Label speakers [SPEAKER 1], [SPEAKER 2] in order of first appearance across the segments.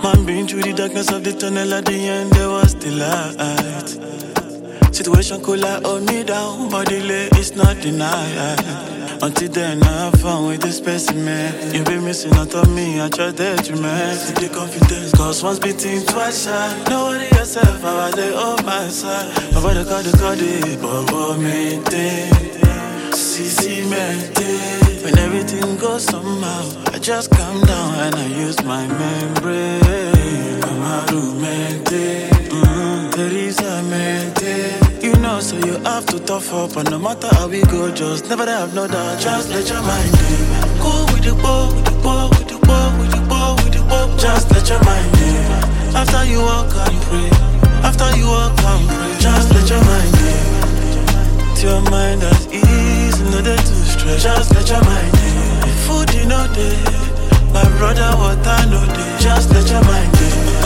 [SPEAKER 1] Man, been through the darkness of the tunnel, at the end there was the light. Situation could like hold me down, but delay is not denied. Until then, I have fun with this specimen. You be missing out on me, I try that you man. See the confidence, cause once beating, twice shy. Nobody yourself, I was there on my side. Nobody call the Bobo maintain. CC maintain. When everything goes somehow, I just calm down and I use my membrane. I'm a romantic, Teresa maintain. You know, so you have to tough up, and no matter how we go, just never have no doubt. Just let your mind in. Go with the ball, with the ball, with the ball, with the ball, with the ball. Just let your mind in. After you walk and pray, after you walk and pray, just let your mind in. To your mind as ease, no day to stress. Just let your mind in. Food you know day, my brother water no day. Just let your mind in.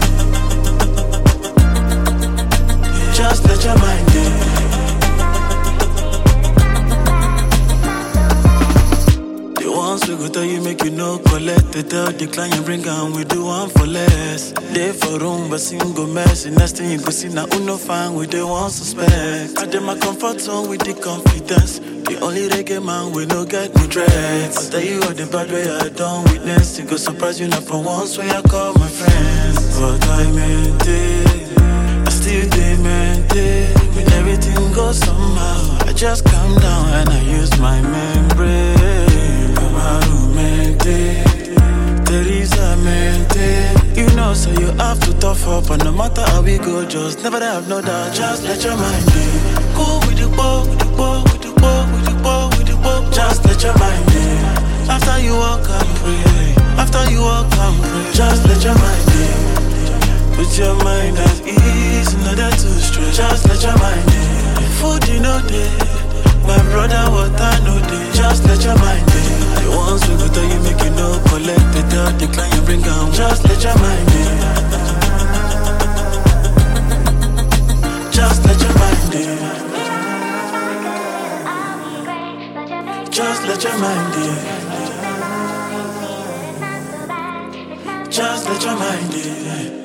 [SPEAKER 1] Just let your mind in. The ones we go tell you make you no collect. They tell the client bring and we do one for less. They for room but single mess. The next thing you go see now no fine with the one suspect. I did my comfort zone with the confidence. The only reggae man we no get no dreads. I'll tell you all the bad way I don't witness. It go surprise you not for once when I call my friends. But I maintain, I still dey maintain. When everything goes somehow, I just calm down and I use my membrane. I'm a romantic, Teresa maintain. You know, so you have to tough up, and no matter how we go, just never have no doubt. Just let your mind in. Go with the ball, with the ball, with the ball, with the ball, with the ball. Just let your mind in. After you walk and pray, after you walk and pray, just let your mind in. Put your mind at ease, no that too stress. Just let your mind in. Food you know day, my brother water no day. Just let your mind in. The ones we go tell you make you no collect. They tell the client bring down. Just let your mind in. Just let your mind in. Just let your mind in. Just let your mind in.